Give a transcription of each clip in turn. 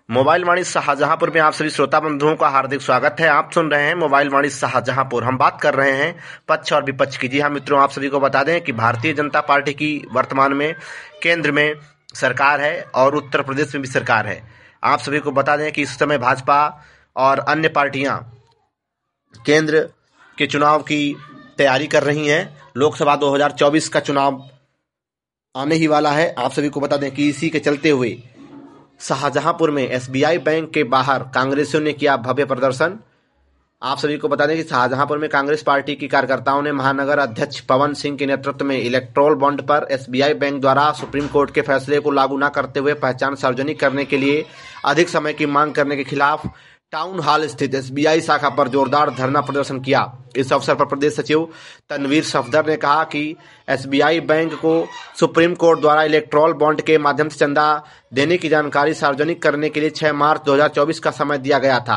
Mobile Vaani Shahjahanpur में आप सभी श्रोता बंधुओं का हार्दिक स्वागत है। आप सुन रहे हैं मोबाइल वाणी शाहजहांपुर। हम बात कर रहे हैं पक्ष और विपक्ष की। जी हाँ मित्रों, आप सभी को बता दें कि भारतीय जनता पार्टी की वर्तमान में केंद्र में सरकार है और उत्तर प्रदेश में भी सरकार है। आप सभी को बता दें कि इस समय भाजपा और अन्य पार्टियां केंद्र के चुनाव की तैयारी कर रही हैं। लोकसभा 2024 का चुनाव आने ही वाला है। आप सभी को बता दें कि इसी के चलते हुए शाहजहांपुर में एसबीआई बैंक के बाहर कांग्रेसियों ने किया भव्य प्रदर्शन। आप सभी को बता दें कि शाहजहांपुर में कांग्रेस पार्टी की कार्यकर्ताओं ने महानगर अध्यक्ष पवन सिंह के नेतृत्व में इलेक्ट्रोल बॉन्ड पर एसबीआई बैंक द्वारा सुप्रीम कोर्ट के फैसले को लागू न करते हुए पहचान सार्वजनिक करने के लिए अधिक समय की मांग करने के खिलाफ टाउन हॉल स्थित एसबीआई शाखा पर जोरदार धरना प्रदर्शन किया। इस अवसर पर प्रदेश सचिव तनवीर सफदर ने कहा कि एसबीआई बैंक को सुप्रीम कोर्ट द्वारा इलेक्ट्रोल बॉन्ड के माध्यम से चंदा देने की जानकारी सार्वजनिक करने के लिए 6 मार्च 2024 का समय दिया गया था,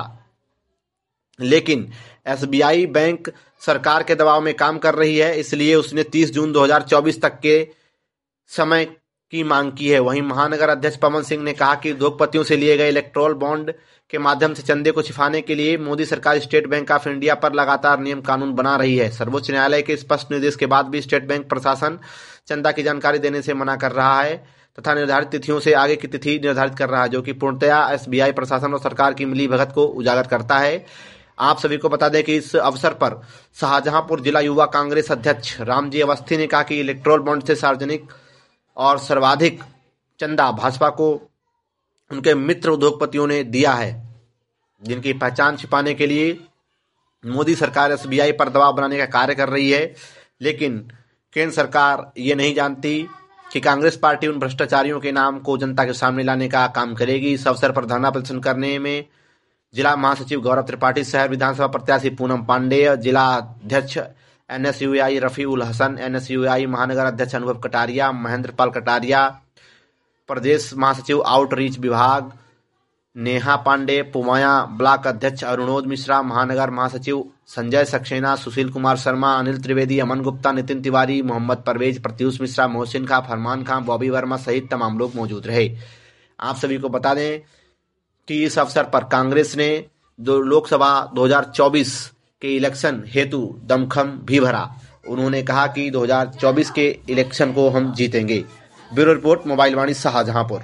लेकिन एसबीआई बैंक सरकार के दबाव में काम कर रही है, इसलिए उसने 30 जून 2024 तक के समय की मांग की है। वहीं महानगर अध्यक्ष पवन सिंह ने कहा कि उद्योगपतियों से लिए गए इलेक्ट्रोल बॉन्ड के माध्यम से चंदे को छिपाने के लिए मोदी सरकार स्टेट बैंक ऑफ इंडिया पर लगातार नियम कानून बना रही है। सर्वोच्च न्यायालय के स्पष्ट निर्देश के बाद भी स्टेट बैंक प्रशासन चंदा की जानकारी देने से मना कर रहा है तथा निर्धारित तिथियों से आगे की तिथि निर्धारित कर रहा है, जो कि पूर्णतया एसबीआई प्रशासन और सरकार की मिली भगत को उजागर करता है। आप सभी को बता दें कि इस अवसर पर शाहजहांपुर जिला युवा कांग्रेस अध्यक्ष रामजी अवस्थी ने कहा कि इलेक्ट्रोल बॉन्ड से सार्वजनिक और सर्वाधिक चंदा भाजपा को उनके मित्र उद्योगपतियों ने दिया है, जिनकी पहचान छिपाने के लिए मोदी सरकार एसबीआई पर दबाव बनाने का कार्य कर रही है। लेकिन केंद्र सरकार ये नहीं जानती कि कांग्रेस पार्टी उन भ्रष्टाचारियों के नाम को जनता के सामने लाने का काम करेगी। इस अवसर पर धरना प्रदर्शन करने में जिला महासचिव गौरव त्रिपाठी, शहर विधानसभा प्रत्याशी पूनम पांडेय, जिला अध्यक्ष एनएसयूआई रफीउल हसन, एनएसयूआई महानगर अध्यक्ष अनुभव कटारिया, महेंद्र पाल कटारिया, प्रदेश महासचिव आउटरीच विभाग नेहा पांडे, पुमाया ब्लॉक अध्यक्ष अरुणोद मिश्रा, महानगर महासचिव संजय सक्सेना, सुशील कुमार शर्मा, अनिल त्रिवेदी, अमन गुप्ता, नितिन तिवारी, मोहम्मद परवेज, प्रत्यूष मिश्रा, मोहसिन खां, फरमान खां, बॉबी वर्मा सहित तमाम लोग मौजूद रहे। आप सभी को बता दें कि इस अवसर पर कांग्रेस ने लोकसभा 2024 के इलेक्शन हेतु दमखम भी भरा। उन्होंने कहा कि 2024 के इलेक्शन को हम जीतेंगे। Bureau report, mobile Vaani Shahjahanpur.